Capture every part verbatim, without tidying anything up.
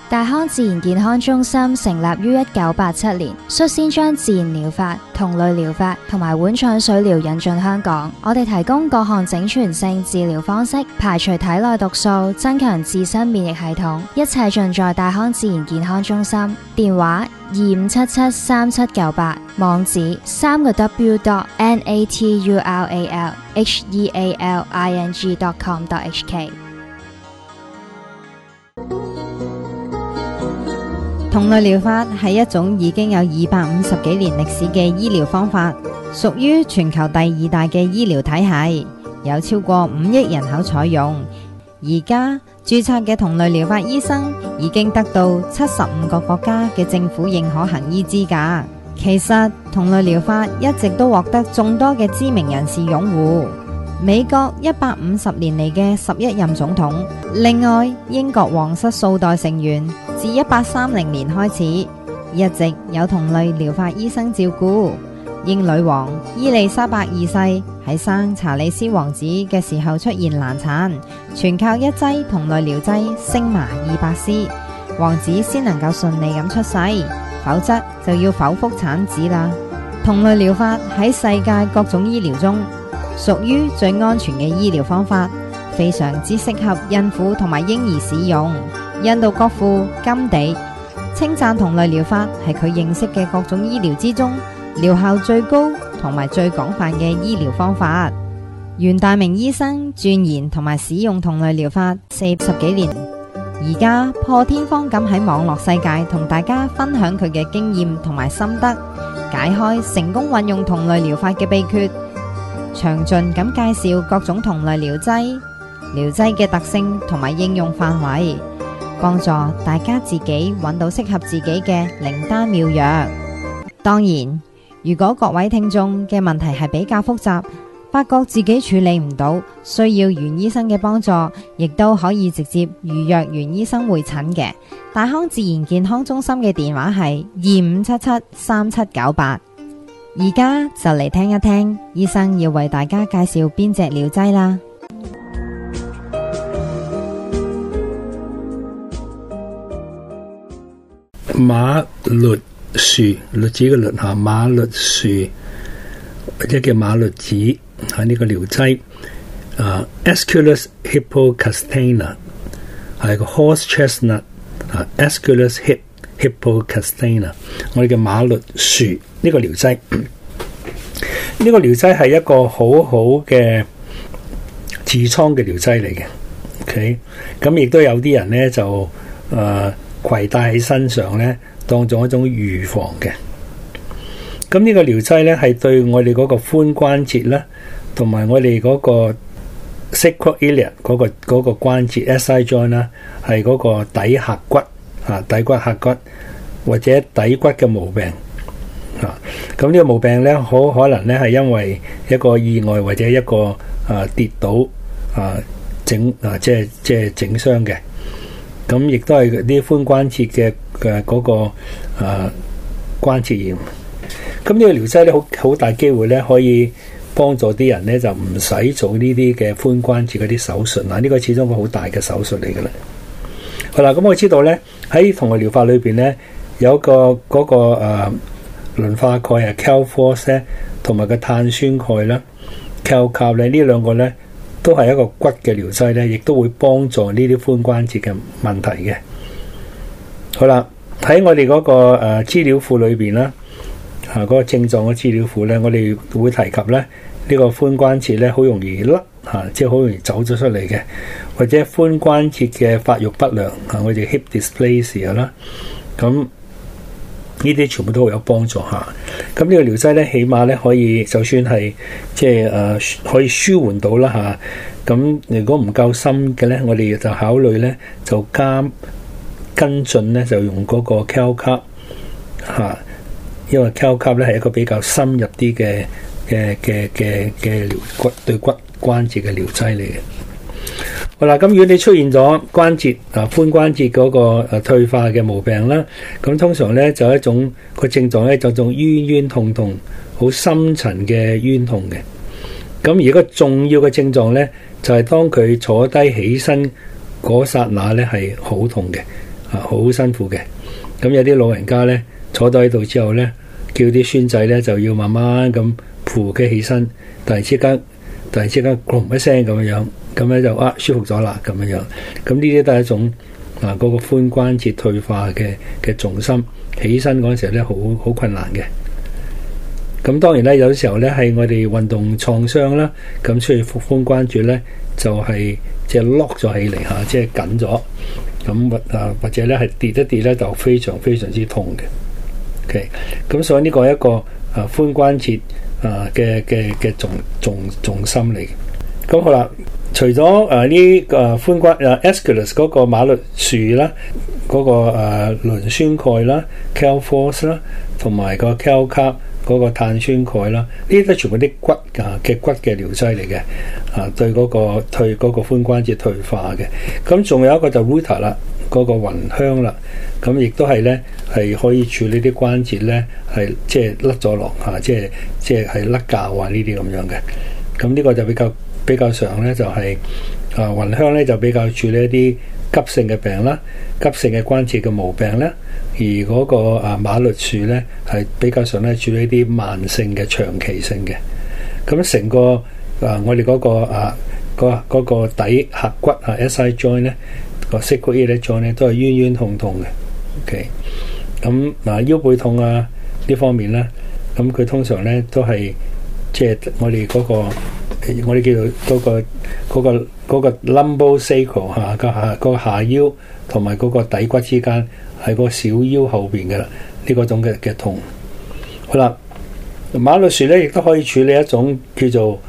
大康自然健康中心成立於一九八七年，率先將自然療法、同類療法同埋碗腸水療引進香港。我哋提供各項整全性治療方式，排除體內毒素，增強自身免疫系統，一切盡在大康自然健康中心。電話二五七七三七九八，網址三個 W dot N A T U R A L H E A L I N G dot com dot H K。 同類療法係一種已經有二百五十幾年歷史嘅醫療方法，屬於全球第二大嘅醫療體系，有超過五億人口採用。而家註冊嘅同類療法醫生已經得到七十五個國家嘅政府認可行醫資格。其實同類療法一直都獲得眾多嘅知名人士擁護。美國一百五十年嚟嘅十一任總統，另外英國皇室數代成員自一八三零年開始，一直有同類療法醫生照顧。英女王伊麗莎白二世喺生查理斯王子嘅時候出現難產，全靠一劑同類療劑星麻二百絲，王子先能夠順利咁出世，否則就要剖腹產子啦。同類療法喺世界各種醫療中屬於最安全嘅醫療方法，非常之適合孕婦同埋嬰兒使用。印度國父甘地稱讚同類療法係佢認識嘅各種醫療之中療效最高同埋最廣泛嘅醫療方法。袁大明醫生鑽研同埋使用同類療法四十幾年，而家破天荒咁喺網絡世界同大家分享佢嘅經驗同埋心得，解開成功運用同類療法嘅秘訣，詳盡咁介紹各種同類療劑、療劑嘅特性同埋應用範圍，幫助大家自己揾到適合自己嘅靈丹妙藥。當然，如果各位聽眾嘅問題係比較複雜，發覺自己處理唔到，需要袁醫生嘅幫助，亦都可以直接預約袁醫生會診嘅。大康自然健康中心嘅電話係二五七七三七九八。而家就嚟聽一聽醫生要為大家介紹邊隻療劑啦。 馬栗樹，栗子嘅栗下，馬栗樹或者叫馬栗子係呢個療劑。啊 Aesculus hippocastana 係個 horse chestnut 啊 Aesculus hip hippocastana 我哋嘅馬栗樹呢個療劑。呢個療劑係一個好好嘅痔瘡嘅療劑嚟嘅。OK， 咁亦都有啲人咧就誒攜帶喺身上咧，當做一種預防嘅。咁呢個療劑咧係對我哋嗰個髖關節啦，同埋我哋嗰個 sacroiliac 嗰個嗰個關節 S I joint 啦，係嗰個底下骨啊，底骨下骨或者底骨嘅毛病啊。咁呢個毛病咧，好可能咧係因為一個意外或者一個啊跌倒啊整啊即係即係整傷嘅。咁亦都係啲髖關節嘅嘅嗰個啊關節炎。咁呢個療劑咧，好好大機會咧可以幫助啲人咧就唔使做呢啲嘅髖關節嗰啲手術嗱，呢個始終個好大嘅手術嚟噶啦。好啦，咁我知道咧喺同類療法裏邊咧有個嗰個誒磷化鈣係 Calphos 咧，同埋個碳酸鈣啦 Calcar 咧，呢兩個咧都係一個骨嘅療劑咧，亦都會幫助呢啲髖關節嘅問題嘅。好啦，喺我哋嗰個誒資料庫裏邊啦。啊！嗰、那個症狀嘅資料庫咧，我哋會提及咧，呢、這個髖關節咧好容易甩嚇，即係好容易走咗出嚟嘅，或者髖關節嘅發育不良啊，我哋 hip dysplasia 啦，咁呢啲全部都好有幫助嚇。咁呢個療劑咧，起碼咧可以就算係即係誒可以舒緩到啦嚇。咁、啊、如果唔夠深嘅咧，我哋就考慮咧就加跟進咧，就用嗰個 Calcar 嚇。因為 Calcar 咧係一個比較深入啲嘅嘅嘅嘅嘅療骨對骨關節嘅療劑嚟嘅。好啦，咁如果你出現咗關節啊髖關節嗰個誒退化嘅毛病啦，咁通常咧就一種個症狀咧就種冤冤痛痛，好深層嘅冤痛嘅。咁而個重要嘅症狀咧就係、是、當佢坐低起身嗰剎那咧係好痛嘅啊，好辛苦嘅。咁有啲老人家咧坐到喺度之後咧，叫啲孫仔咧就要慢慢咁扶佢起身，突然之間突然之間轟一聲咁樣樣，咁咧就啊舒服咗啦咁樣樣。咁呢啲都係一種啊嗰個髖關節退化嘅嘅重心，起身嗰陣時候咧好好困難嘅。咁當然咧，有時候咧係我哋運動創傷啦，咁所以髖關節咧就係即係 lock 咗起嚟嚇，即係緊咗。咁或啊或者咧係跌一跌咧就非常非常之痛嘅。OK，咁所以呢個係一個啊髖關節啊嘅嘅嘅重重重心嚟嘅。咁好啦，除咗誒呢個髖關誒 Aeschylus 嗰個馬律樹啦，嗰、那個誒磷酸鈣啦 Calphos 啦，同埋個 Calcarb 嗰個碳酸鈣啦，呢啲都全部啲骨啊嘅骨嘅療劑嚟嘅，啊對嗰個退嗰個髖關節退化嘅。咁仲有一個就 Ruta 啦，嗰個芸香啦，咁亦都係咧係可以處理啲關節咧係即係甩咗落嚇，即係即係係甩臼啊呢啲咁樣嘅。咁呢個就比較比較上咧就係、是、啊芸香咧就比較處理一啲急性嘅病啦，急性嘅關節嘅毛病咧。而嗰個啊馬律樹咧係比較上咧處理一啲慢性嘅長期性嘅。咁成個啊我哋嗰、那個啊、那個嗰、那個底髂骨啊 S I joint 咧個 sacroiliac joint 咧都係冤冤痛痛嘅。OK，咁嗱腰背痛啊呢方面咧，咁佢通常咧都係即係我哋嗰、那個我哋叫做嗰、那個嗰、那個嗰、那個 lumbosacral 嚇個下個下腰同埋嗰個底骨之間。係個小腰後邊嘅啦，呢個種嘅嘅痛。好啦，馬律樹咧亦都可以處理一種叫做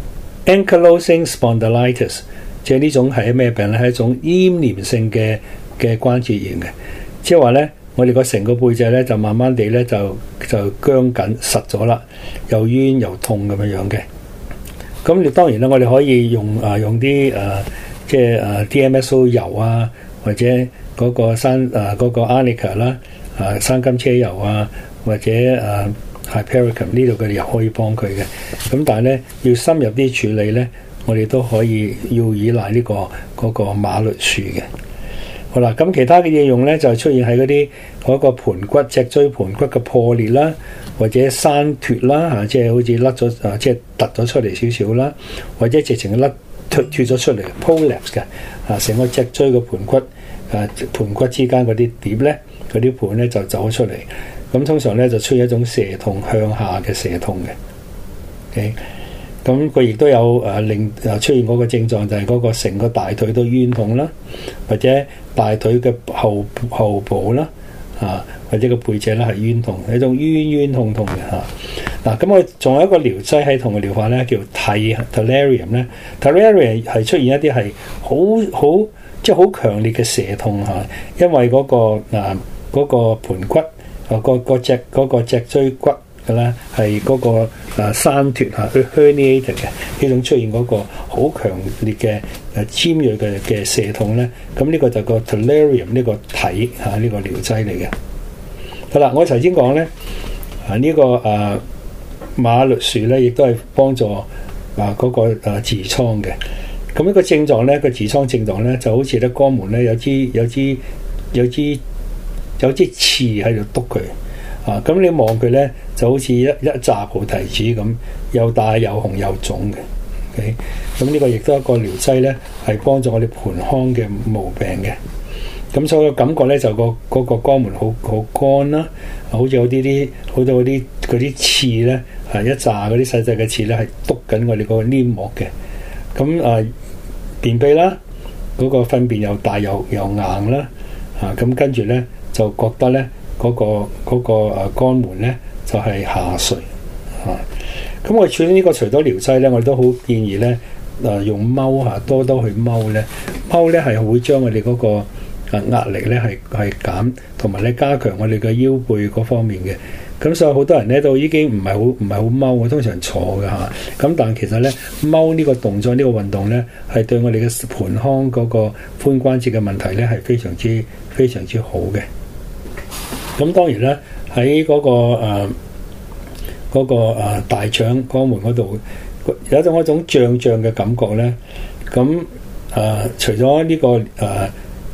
ankylosing spondylitis， 即係呢種係咩病咧？係一種黏連性嘅嘅關節炎嘅，即係話咧，我哋個成個背脊咧就慢慢地咧就就僵緊實咗啦，又冤又痛咁樣樣嘅。咁你當然啦，我哋可以用啊用啲誒、啊、即係誒 D M S O 油啊，或者嗰個山啊嗰、嗰個 Arnica 啦啊生甘車油啊，或者啊 Hypericum 呢度嘅油可以幫佢嘅。咁但係咧要深入啲處理咧，我哋都可以要依賴呢、呢個嗰、嗰個馬律樹嘅。好啦，咁其他嘅應用咧就出現喺嗰啲嗰個盤骨脊椎盤骨嘅破裂啦，或者生脱啦嚇，即係好似甩咗啊，即係突咗出嚟少少啦，或者直情甩脱脱咗出嚟 prolapse 嘅啊，成個脊椎嘅盤骨。誒盤骨之間嗰啲碟咧，嗰啲盤咧就走出嚟，咁通常咧就出現一種蛇痛向下嘅蛇痛嘅。OK，咁佢亦都有誒令誒出現嗰個症狀，就係嗰個成個大腿都冤痛啦，或者大腿嘅後後部啦，啊或者個背脊咧係冤痛，係一種冤冤痛痛嘅嚇。嗱，咁我仲有一個療劑喺同嘅療法咧，叫 Thalarium 咧 ，Thalarium 係出現一啲係好好。即係好強烈嘅蛇痛嚇，因為嗰、那個啊嗰、那個盤骨啊、那個個脊嗰、那個脊椎骨嘅咧係嗰個啊生脱嚇，佢 herniated 嘅呢種出現嗰個好強烈嘅誒尖鋭嘅嘅蛇痛咧，咁呢個就個 Thalarium 呢個體嚇呢、這個療劑嚟嘅。好啦，我頭先講咧啊呢、這個啊馬律樹咧，亦都係幫助啊嗰、那個啊痔瘡嘅。咁一個症狀咧，個痔瘡症狀咧，就好似咧肛門咧有支有支有支有支刺喺度督佢啊！咁你望佢咧，就好似一一紮菩提子咁，又大又紅又腫嘅。OK，咁呢個亦都係一個療劑咧，係幫助我哋盆腔嘅毛病嘅。咁所以個感覺咧，就個嗰個肛門好好乾啦，好似有啲啲好多嗰啲嗰啲刺咧，係一紮嗰啲細細嘅刺咧，係督緊我哋嗰個黏膜嘅。咁啊〜便秘啦，嗰、那個糞便又大又又硬啦，啊咁跟住咧就覺得咧嗰、那個嗰、那個誒肛門咧就係、是、下垂，啊咁我哋處理呢個除咗療劑咧，我哋都好建議咧誒、啊、用踎嚇多多去踎咧，踎咧係會將我哋嗰個誒壓力咧係係減，同埋咧加強我哋嘅腰背嗰方面嘅。咁所以好多人咧都已經唔係好唔係好踎，我通常坐嘅嚇。咁但係其實咧踎呢個動作呢、呢個運動咧係對我哋嘅盆腔嗰個髖關節嘅問題咧係非常之非常之好嘅。咁當然咧喺嗰個誒嗰、呃嗰個呃、大腸肛門嗰度有一種一種脹脹嘅感覺咧。咁誒、呃、除咗呢、呢個誒。呃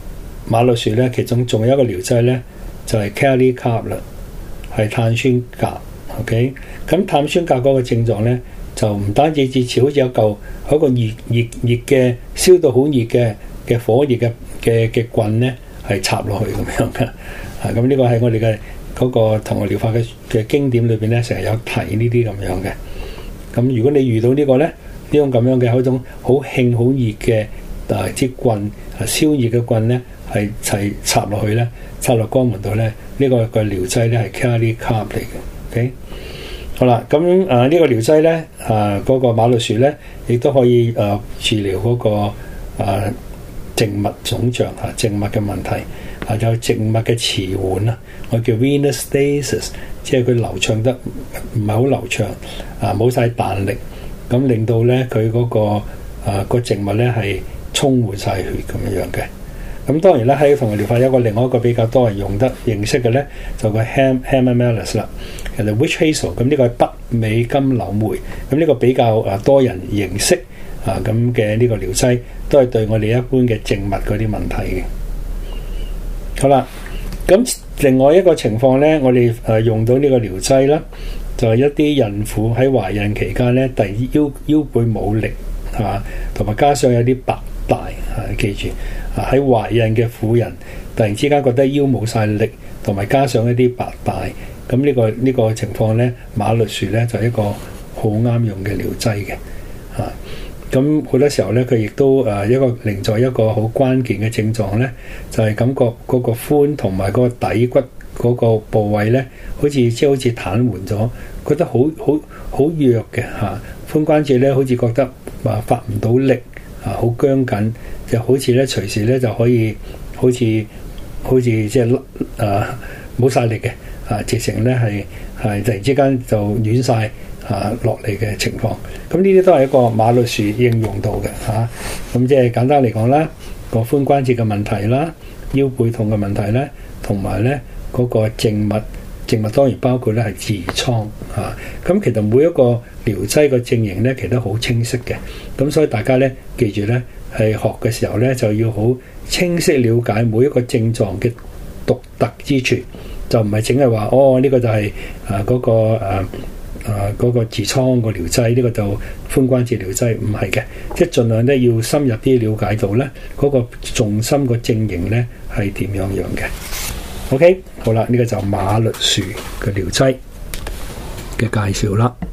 馬律樹咧，其中仲有一個療劑咧，就係 Kali Carb 啦，係碳酸鉀。OK， 咁碳酸鉀嗰個症狀咧，就唔單止似好似有嚿一個熱熱熱嘅燒到好熱嘅嘅火熱嘅嘅嘅棍咧，係插落去咁樣嘅。啊，咁呢個係我哋嘅嗰個同學療法嘅嘅經典裏邊咧，成日有提呢啲咁樣嘅。咁如果你遇到個呢個咧，呢種咁樣嘅一種好興好熱嘅啊支棍啊燒熱嘅棍咧，係齊插落去咧，插落肛門度咧，呢、這個個療劑咧係 Kali Carb 嚟嘅。OK， 好啦，咁啊、這個、呢個療劑咧啊嗰、那個馬律樹咧，亦都可以啊治療嗰、那個啊靜脈腫脹啊靜脈嘅問題啊，有靜脈嘅遲緩啊，我叫 venous stasis， 即係佢流暢得唔係好流暢啊，冇晒彈力，咁令到咧佢嗰個啊個靜脈咧係充滿晒血咁樣樣嘅。咁當然啦，喺同學療法有一個另外一個比較多人用得認識嘅咧，就個 Ham Hamamelis 啦，其實 Witch Hazel， 咁呢個係北美金柳梅，咁呢個比較啊多人認識啊咁嘅呢個療劑，都係對我哋一般嘅靜脈嗰啲問題嘅。好啦，咁另外一個情況咧，我哋誒用到呢個療劑啦，就係一啲孕婦喺懷孕期間咧，第腰腰背冇力嚇，同埋加上有啲白帶嚇，記住。喺懷孕嘅婦人突然之間覺得腰冇晒力，同埋加上一啲白帶，咁呢、呢個呢、呢個情況咧，馬律樹咧就係一個好啱用嘅療劑嘅嚇。咁好多時候咧，佢亦都誒一個另在一個好關鍵嘅症狀咧，就係、是、感覺嗰個髖同埋嗰個底骨嗰個部位咧，好似即係好似癱瘓咗，覺得好好好弱嘅嚇。髖關節咧，好似覺得話發唔到力。啊，好僵緊，就好似咧隨時咧就可以，好似好似即係啊冇晒力嘅，啊直情咧係係突然之間就軟晒啊落嚟嘅情況。咁呢啲都係一個馬律樹應用到嘅嚇。咁即係簡單嚟講啦，個髖關節嘅問題啦，腰背痛嘅問題咧，同埋咧嗰個靜脈。靜脈當然包括咧係痔瘡嚇，咁、啊、其實每一個療劑個症型咧，其實都好清晰嘅。咁所以大家咧記住咧，係學嘅時候咧就要好清晰了解每一個症狀嘅獨特之處，就唔係淨係話哦呢、這個就係啊嗰個誒啊嗰個痔瘡個療劑，呢、這個就髖關節療劑，唔係嘅，即係盡量咧要深入啲了解到咧嗰、那個重心個症型咧係點樣樣嘅。OK， 好啦，呢、這個就馬律樹嘅療劑嘅介紹啦。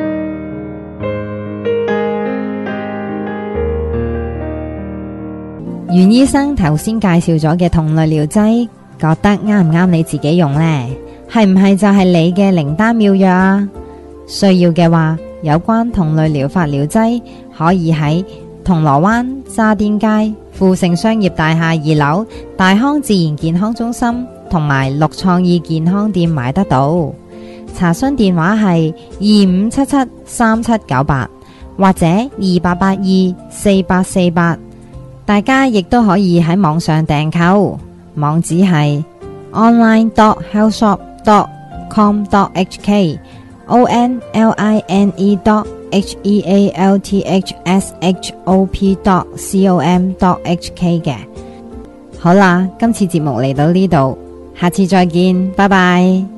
袁醫生頭先介紹咗嘅同類療劑，覺得啱唔啱你自己用呢？係唔係就係你嘅靈丹妙藥啊？需要嘅話，有關同類療法療劑可以喺銅鑼灣渣甸街富盛商業大廈二樓大康自然健康中心同埋綠創意健康店買得到。查詢電話係二五七七三七九八或者二八八二四八四八。大家亦都可以喺網上訂購，網址係 online dot health shop dot com dot h k o n l i n e dot h e a l t h s h o p dot com dot h k 嘅。好啦，今次節目嚟到呢度，下次再見，拜拜。